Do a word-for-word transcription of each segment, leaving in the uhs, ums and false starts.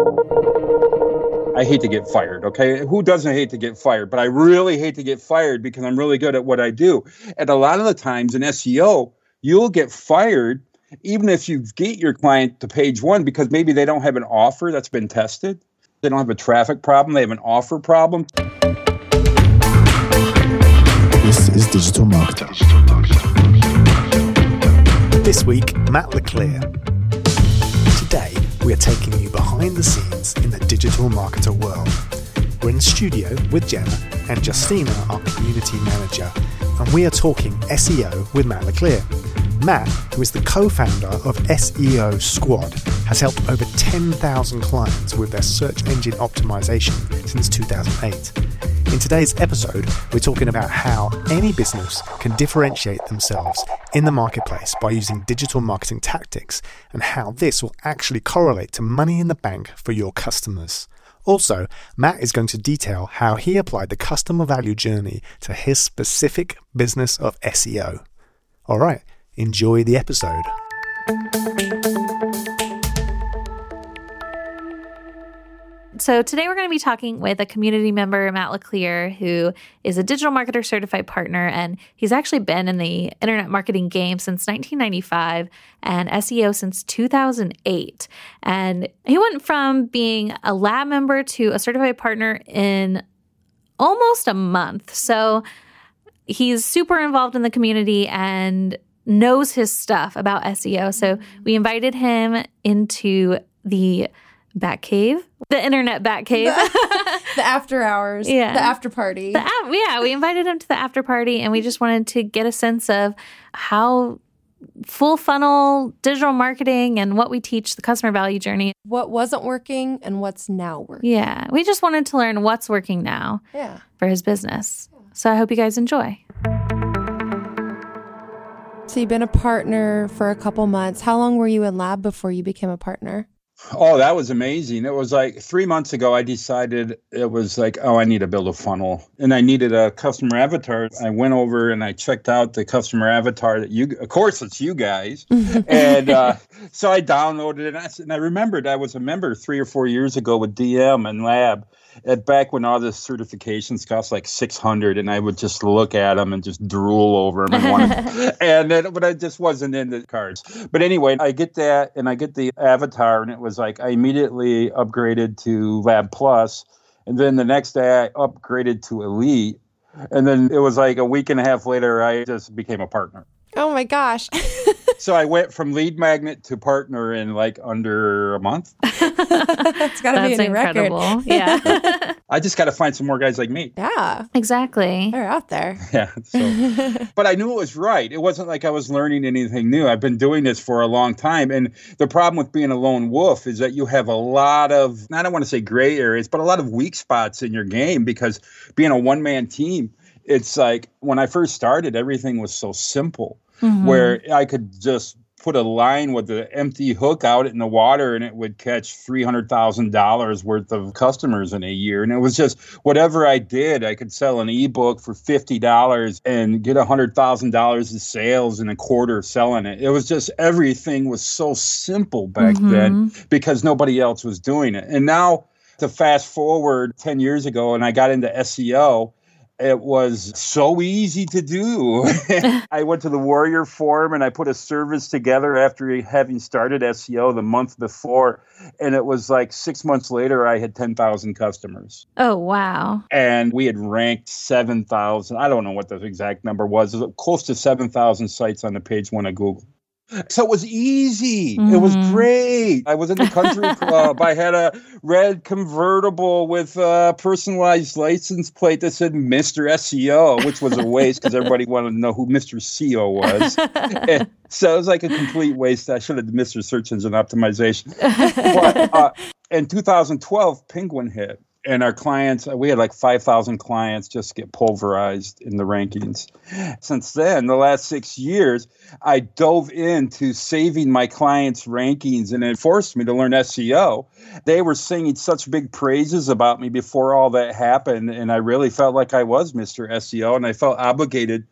I hate to get fired, okay? Who doesn't hate to get fired? But I really hate to get fired because I'm really good at what I do. And a lot of the times in S E O, you'll get fired even if you get your client to page one because maybe they don't have an offer that's been tested. They don't have a traffic problem. They have an offer problem. This is Digital Marketer. This week, Matt LeClaire. Today, we are taking you behind the scenes in the digital marketer world. We're in the studio with Jenna and Justina, our community manager, and we are talking S E O with Matt LeClaire. Matt, who is the co-founder of S E O Squad, has helped over ten thousand clients with their search engine optimization since two thousand eight. In today's episode, we're talking about how any business can differentiate themselves in the marketplace by using digital marketing tactics and how this will actually correlate to money in the bank for your customers. Also, Matt is going to detail how he applied the customer value journey to his specific business of S E O. All right, enjoy the episode. So today we're going to be talking with a community member, Matt LeClaire, who is a digital marketer certified partner, and he's actually been in the internet marketing game since nineteen ninety-five and S E O since two thousand eight. And he went from being a lab member to a certified partner in almost a month. So he's super involved in the community and knows his stuff about S E O. So we invited him into the Batcave, the internet Batcave, the, the after hours, yeah. the after party. The, yeah, we invited him to the after party, and we just wanted to get a sense of how full funnel digital marketing and what we teach the customer value journey. What wasn't working and what's now working. Yeah, we just wanted to learn what's working now yeah. for his business. So I hope you guys enjoy. So you've been a partner for a couple months. How long were you in lab before you became a partner? Oh, that was amazing. It was like three months ago, I decided it was like, oh, I need to build a funnel and I needed a customer avatar. I went over and I checked out the customer avatar that you, of course, it's you guys. and uh, so I downloaded it and I, and I remembered I was a member three or four years ago with D M and Lab. At back when all the certifications cost like six hundred, and I would just look at them and just drool over them, and, wanted, and then, but I just wasn't in the cards. But anyway, I get that, and I get the avatar, and it was like I immediately upgraded to Lab Plus, and then the next day I upgraded to Elite, and then it was like a week and a half later I just became a partner. Oh my gosh. So I went from lead magnet to partner in like under a month. That's got to be a new incredible. record. Yeah. I just got to find some more guys like me. Yeah. Exactly. They're out there. Yeah. So, but I knew it was right. It wasn't like I was learning anything new. I've been doing this for a long time. And the problem with being a lone wolf is that you have a lot of, I don't want to say gray areas, but a lot of weak spots in your game because being a one-man team, it's like when I first started, everything was so simple. Mm-hmm. Where I could just put a line with the empty hook out in the water and it would catch three hundred thousand dollars worth of customers in a year. And it was just whatever I did, I could sell an ebook for fifty dollars and get one hundred thousand dollars in sales in a quarter selling it. It was just everything was so simple back mm-hmm. then because nobody else was doing it. And now to fast forward ten years ago and I got into S E O, it was so easy to do. I went to the Warrior Forum and I put a service together after having started S E O the month before. And it was like six months later, I had ten thousand customers. Oh, wow. And we had ranked seven thousand. I don't know what the exact number was. It was close to seven thousand sites on the page one of Google. So it was easy. Mm-hmm. It was great. I was in the country club. I had a red convertible with a personalized license plate that said Mister S E O, which was a waste because everybody wanted to know who Mister C E O was. And so it was like a complete waste. I should have done Mister Search Engine Optimization. But uh, in two thousand twelve, Penguin hit. And our clients, we had like five thousand clients just get pulverized in the rankings. Since then, the last six years, I dove into saving my clients' rankings and it forced me to learn S E O. They were singing such big praises about me before all that happened. And I really felt like I was Mister S E O and I felt obligated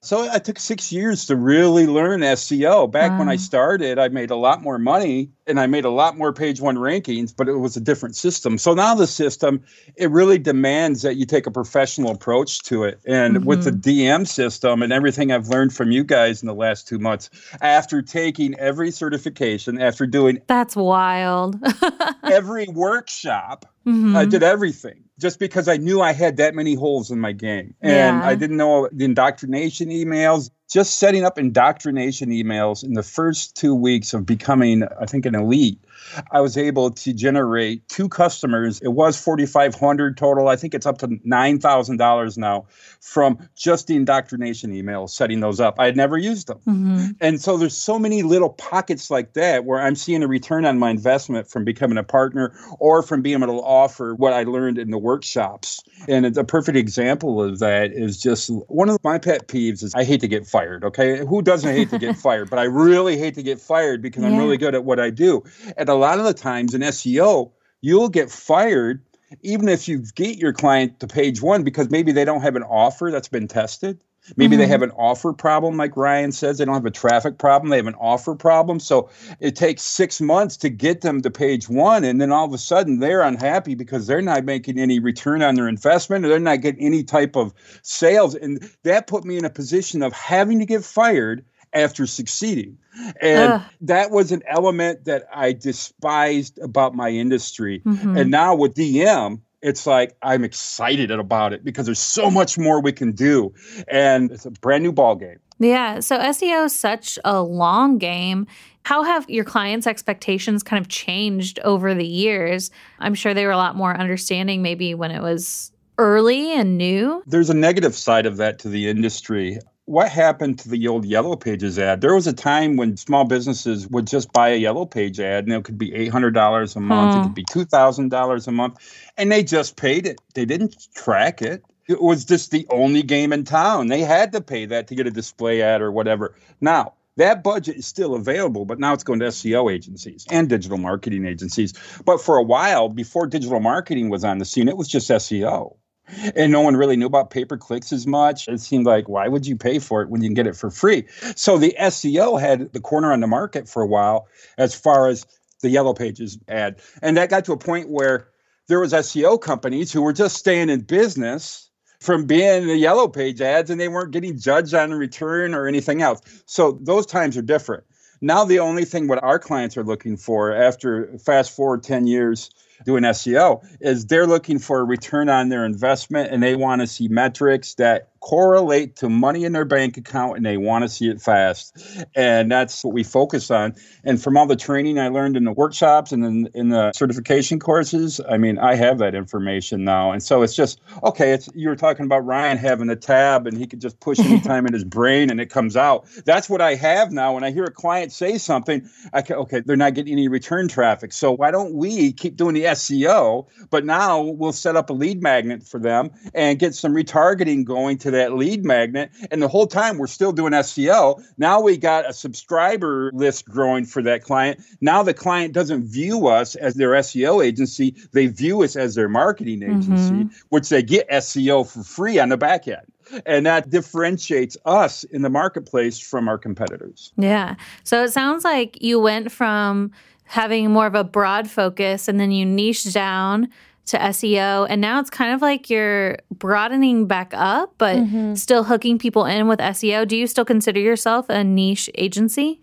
So it took six years to really learn S E O. Back Wow. when I started, I made a lot more money and I made a lot more page one rankings, but it was a different system. So now the system, it really demands that you take a professional approach to it. And Mm-hmm. with the D M system and everything I've learned from you guys in the last two months, after taking every certification, after doing That's wild. every workshop, Mhm. I did everything just because I knew I had that many holes in my game. And Yeah. I didn't know the indoctrination emails, just setting up indoctrination emails in the first two weeks of becoming, I think, an elite. I was able to generate two customers. It was forty-five hundred total. I think it's up to nine thousand dollars now from just the indoctrination emails, setting those up. I had never used them. Mhm. And so there's so many little pockets like that where I'm seeing a return on my investment from becoming a partner or from being able to offer what I learned in the workshops. And a perfect example of that is just one of my pet peeves is I hate to get fired, okay? Who doesn't hate to get fired? But I really hate to get fired because I'm Yeah. really good at what I do. And a lot of the times in S E O, you'll get fired even if you get your client to page one because maybe they don't have an offer that's been tested. Maybe Mhm. they have an offer problem, like Ryan says. They don't have a traffic problem. They have an offer problem. So it takes six months to get them to page one. And then all of a sudden they're unhappy because they're not making any return on their investment or they're not getting any type of sales. And that put me in a position of having to get fired after succeeding. And Ugh. that was an element that I despised about my industry. Mhm. And now with D M, it's like I'm excited about it because there's so much more we can do. And it's a brand new ball game. Yeah. So S E O is such a long game. How have your clients' expectations kind of changed over the years? I'm sure they were a lot more understanding maybe when it was early and new. There's a negative side of that to the industry. What happened to the old Yellow Pages ad? There was a time when small businesses would just buy a Yellow Page ad, and it could be eight hundred dollars a month. Hmm. It could be two thousand dollars a month, and they just paid it. They didn't track it. It was just the only game in town. They had to pay that to get a display ad or whatever. Now, that budget is still available, but now it's going to S E O agencies and digital marketing agencies. But for a while, before digital marketing was on the scene, it was just S E O. And no one really knew about pay-per-clicks as much. It seemed like, why would you pay for it when you can get it for free? So the S E O had the corner on the market for a while as far as the Yellow Pages ad. And that got to a point where there was S E O companies who were just staying in business from being the Yellow Page ads, and they weren't getting judged on a return or anything else. So those times are different. Now the only thing what our clients are looking for after fast forward ten years doing S E O is they're looking for a return on their investment, and they want to see metrics that correlate to money in their bank account, and they want to see it fast. And that's what we focus on. And from all the training I learned in the workshops and in, in the certification courses, I mean, I have that information now. And so it's just, okay, it's you were talking about Ryan having a tab and he could just push any time in his brain and it comes out. That's what I have now. When I hear a client say something, I can, okay, they're not getting any return traffic. So why don't we keep doing the S E O, but now we'll set up a lead magnet for them and get some retargeting going to that lead magnet. And the whole time we're still doing S E O. Now we got a subscriber list growing for that client. Now the client doesn't view us as their S E O agency. They view us as their marketing agency, Mhm. which they get S E O for free on the back end. And that differentiates us in the marketplace from our competitors. Yeah. So it sounds like you went from having more of a broad focus and then you niched down to S E O. And now it's kind of like you're broadening back up, but Mhm. still hooking people in with S E O. Do you still consider yourself a niche agency?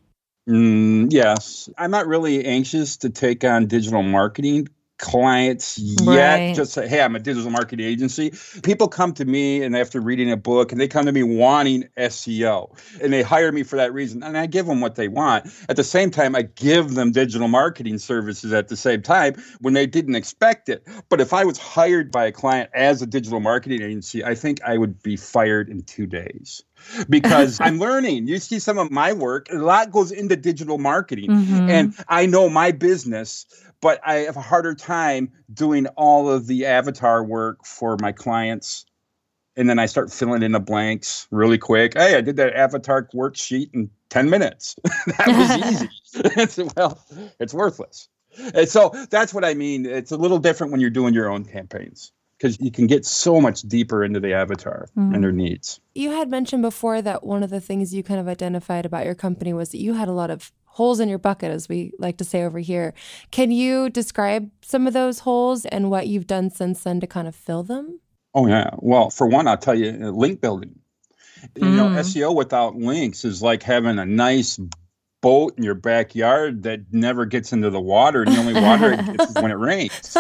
Mm, yes. I'm not really anxious to take on digital marketing clients yet. Right. Just say, hey, I'm a digital marketing agency. People come to me and after reading a book and they come to me wanting S E O and they hire me for that reason. And I give them what they want. At the same time, I give them digital marketing services at the same time when they didn't expect it. But if I was hired by a client as a digital marketing agency, I think I would be fired in two days. Because I'm learning. You see some of my work, a lot goes into digital marketing. Mhm. And I know my business, but I have a harder time doing all of the avatar work for my clients. And then I start filling in the blanks really quick. Hey, I did that avatar worksheet in ten minutes. That was easy. It's, well, it's worthless. And so that's what I mean. It's a little different when you're doing your own campaigns. because you can get so much deeper into the avatar mm. and their needs. You had mentioned before that one of the things you kind of identified about your company was that you had a lot of holes in your bucket, as we like to say over here. Can you describe some of those holes and what you've done since then to kind of fill them? Oh, yeah. Well, for one, I'll tell you, link building. You mm. know, S E O without links is like having a nice boat in your backyard that never gets into the water, and the only water it gets is when it rains.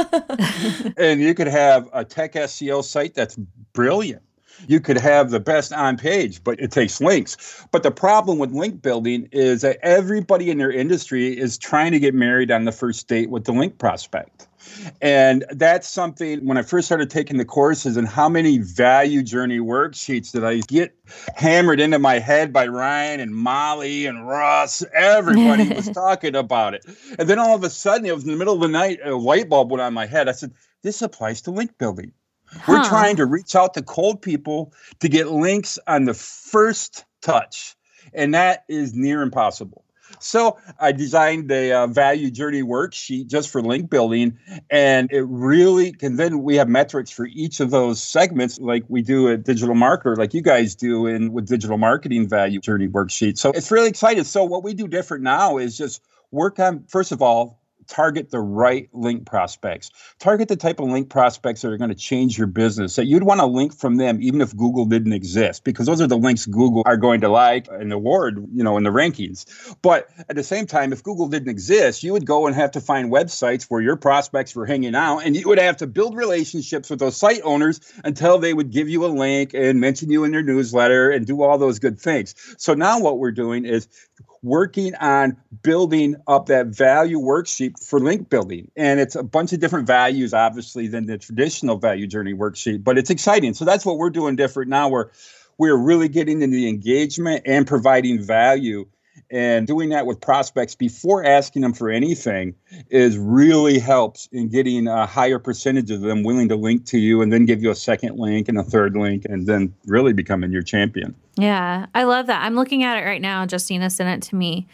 And you could have a tech S E O site that's brilliant. You could have the best on page, but it takes links. But the problem with link building is that everybody in their industry is trying to get married on the first date with the link prospect. And that's something, when I first started taking the courses, and how many value journey worksheets did I get hammered into my head by Ryan and Molly and Russ. Everybody was talking about it. And then all of a sudden, it was in the middle of the night, a light bulb went on my head. I said, this applies to link building. We're huh. trying to reach out to cold people to get links on the first touch. And that is near impossible. So I designed a uh, value journey worksheet just for link building. And it really can, then we have metrics for each of those segments, like we do at Digital Marketer, like you guys do in with digital marketing value journey worksheet. So it's really exciting. So what we do different now is just work on, first of all, target the right link prospects. Target the type of link prospects that are going to change your business, that you'd want to link from them even if Google didn't exist, because those are the links Google are going to like and award, you know, in the rankings. But at the same time, if Google didn't exist, you would go and have to find websites where your prospects were hanging out, and you would have to build relationships with those site owners until they would give you a link and mention you in their newsletter and do all those good things. So now what we're doing is working on building up that value worksheet for link building. And it's a bunch of different values, obviously, than the traditional value journey worksheet, but it's exciting. So that's what we're doing different now, where we're really getting into the engagement and providing value. And doing that with prospects before asking them for anything is really helps in getting a higher percentage of them willing to link to you, and then give you a second link and a third link, and then really becoming your champion. Yeah, I love that. I'm looking at it right now. Justina sent it to me.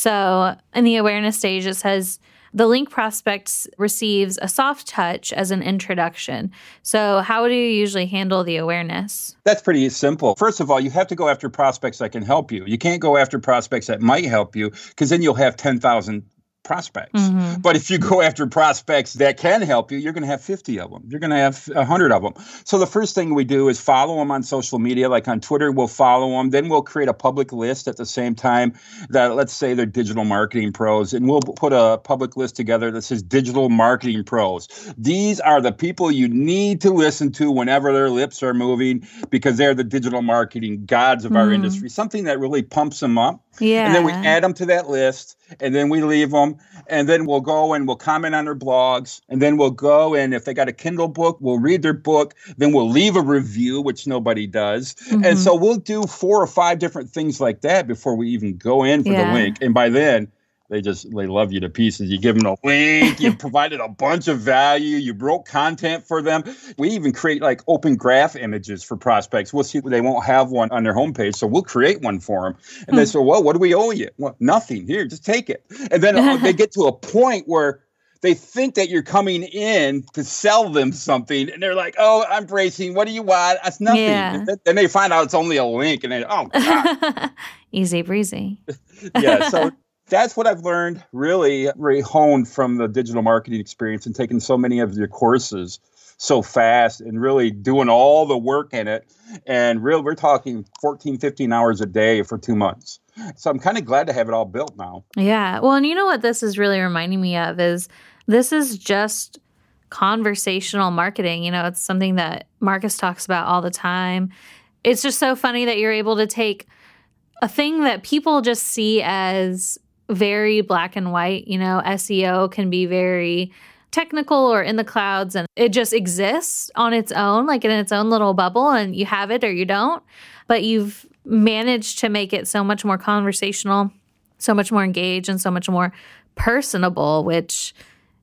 So in the awareness stage, it says the link prospect receives a soft touch as an introduction. So how do you usually handle the awareness? That's pretty simple. First of all, you have to go after prospects that can help you. You can't go after prospects that might help you, because then you'll have ten thousand prospects. Mm-hmm. But if you go after prospects that can help you, you're going to have fifty of them. You're going to have one hundred of them. So the first thing we do is follow them on social media. Like on Twitter, we'll follow them. Then we'll create a public list at the same time that, let's say, they're digital marketing pros. And we'll put a public list together that says digital marketing pros. These are the people you need to listen to whenever their lips are moving, because they're the digital marketing gods of mm. our industry. Something that really pumps them up. Yeah. And then we add them to that list, and then we leave them, and then we'll go and we'll comment on their blogs, and then we'll go and if they got a Kindle book, we'll read their book, then we'll leave a review, which nobody does. Mm-hmm. And so we'll do four or five different things like that before we even go in for yeah. the link. And by then, They just, they love you to pieces. You give them a link, you provided a bunch of value, you wrote content for them. We even create like open graph images for prospects. We'll see, they won't have one on their homepage, so we'll create one for them. And they say, well, what do we owe you? Well, nothing. Here, just take it. And then uh, they get to a point where they think that you're coming in to sell them something, and they're like, oh, I'm bracing. What do you want? That's nothing. Yeah. And then, then they find out it's only a link, and they, oh, God. Easy breezy. Yeah, so that's what I've learned, really, really honed from the digital marketing experience and taking so many of your courses so fast and really doing all the work in it. And really, we're talking fourteen, fifteen hours a day for two months. So I'm kind of glad to have it all built now. Yeah. Well, and you know what this is really reminding me of is this is just conversational marketing. You know, it's something that Marcus talks about all the time. It's just so funny that you're able to take a thing that people just see as very black and white. You know, S E O can be very technical or in the clouds, and it just exists on its own, like in its own little bubble, and you have it or you don't. But you've managed to make it so much more conversational, so much more engaged, and so much more personable, which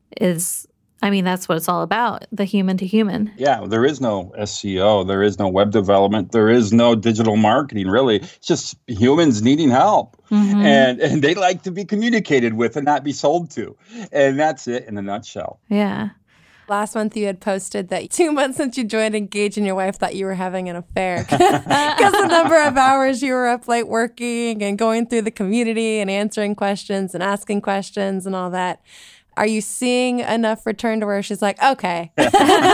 is, I mean, that's what it's all about, the human to human. Yeah, there is no S E O. There is no web development. There is no digital marketing, really. It's just humans needing help. Mm-hmm. And and they like to be communicated with and not be sold to. And that's it in a nutshell. Yeah. Last month you had posted that two months since you joined Engage and your wife thought you were having an affair because the number of hours you were up late working and going through the community and answering questions and asking questions and all that. Are you seeing enough return to where she's like, okay, all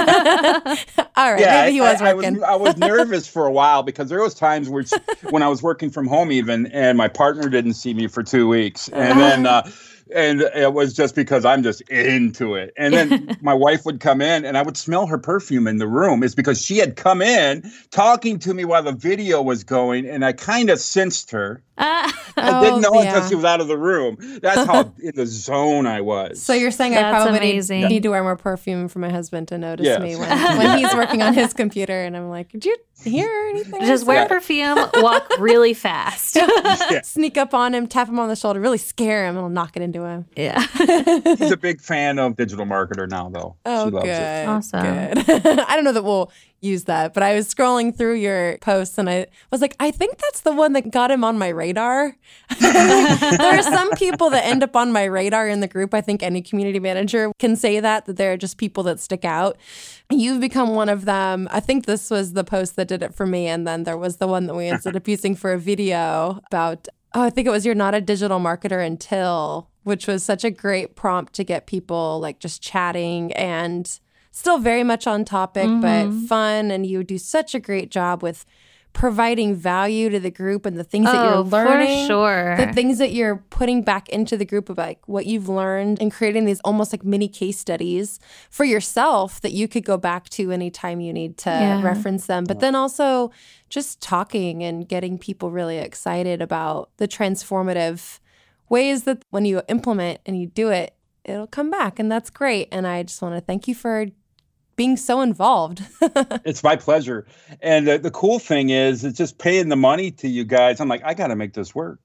right, yeah, maybe he was I, working. I was, I was nervous for a while because there was times where when I was working from home even, and my partner didn't see me for two weeks. And then, uh, and it was just because I'm just into it. And then my wife would come in and I would smell her perfume in the room. It's because she had come in talking to me while the video was going, and I kind of sensed her. Uh, I didn't know oh, yeah. until she was out of the room. That's how in the zone I was. So you're saying That's I probably amazing. need to wear more perfume for my husband to notice yes. me when, when he's working on his computer. And I'm like, did you hear anything? Just wear yeah. perfume, walk really fast. yeah. Sneak up on him, tap him on the shoulder, really scare him, and I'll knock it into him. Yeah. He's a big fan of Digital Marketer now, though. Oh, she loves good. it. Awesome. Good. I don't know that we'll use that, but I was scrolling through your posts and I was like, I think that's the one that got him on my radar. There are some people that end up on my radar in the group. I think any community manager can say that, that there are just people that stick out. You've become one of them. I think this was the post that did it for me. And then there was the one that we ended up using for a video about, oh, I think it was you're not a digital marketer until, which was such a great prompt to get people like just chatting and still very much on topic, mm-hmm. but fun. And you do such a great job with providing value to the group and the things oh, that you're learning. For sure. The things that you're putting back into the group of like what you've learned and creating these almost like mini case studies for yourself that you could go back to anytime you need to yeah. reference them. But then also just talking and getting people really excited about the transformative ways that when you implement and you do it, it'll come back. And that's great. And I just want to thank you for being so involved. It's my pleasure. And uh, the cool thing is, it's just paying the money to you guys. I'm like, I got to make this work.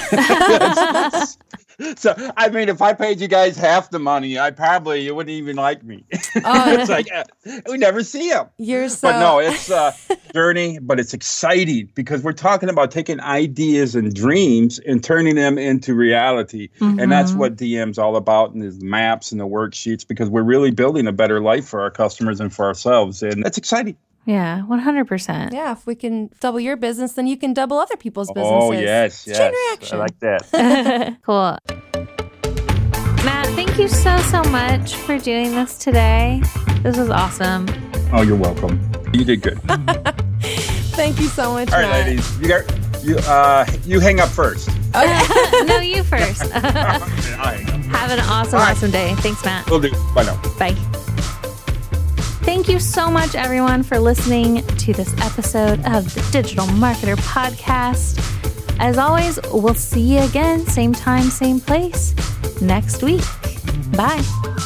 So, I mean, if I paid you guys half the money, I probably, you wouldn't even like me. Oh, it's like, uh, we never see them. You're so... But no, it's a journey, but it's exciting because we're talking about taking ideas and dreams and turning them into reality. Mm-hmm. And that's what D M's all about, and the maps and the worksheets, because we're really building a better life for our customers and for ourselves. And that's exciting. Yeah, one hundred percent. Yeah, if we can double your business, then you can double other people's businesses. Oh, yes, yes. Chain reaction. I like that. Cool. Matt, thank you so, so much for doing this today. This was awesome. Oh, you're welcome. You did good. Thank you so much, All right, Matt. ladies. You got you uh you hang up first. Okay. No, you first. I'll hang up. Have an awesome, right. awesome day. Thanks, Matt. Will do. Bye now. Bye. Thank you so much, everyone, for listening to this episode of the Digital Marketer Podcast. As always, we'll see you again, same time, same place, next week. Bye.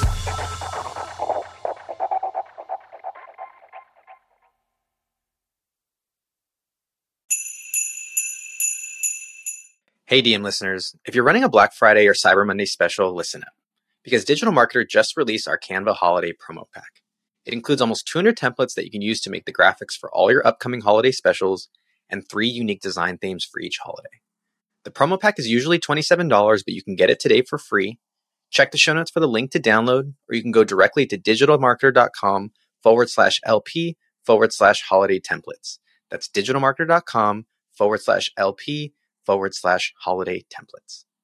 Hey, D M listeners, if you're running a Black Friday or Cyber Monday special, listen up. Because Digital Marketer just released our Canva Holiday Promo Pack. It includes almost two hundred templates that you can use to make the graphics for all your upcoming holiday specials and three unique design themes for each holiday. The promo pack is usually twenty-seven dollars, but you can get it today for free. Check the show notes for the link to download, or you can go directly to digitalmarketer.com forward slash LP forward slash holiday templates. That's digitalmarketer.com forward slash LP forward slash holiday templates.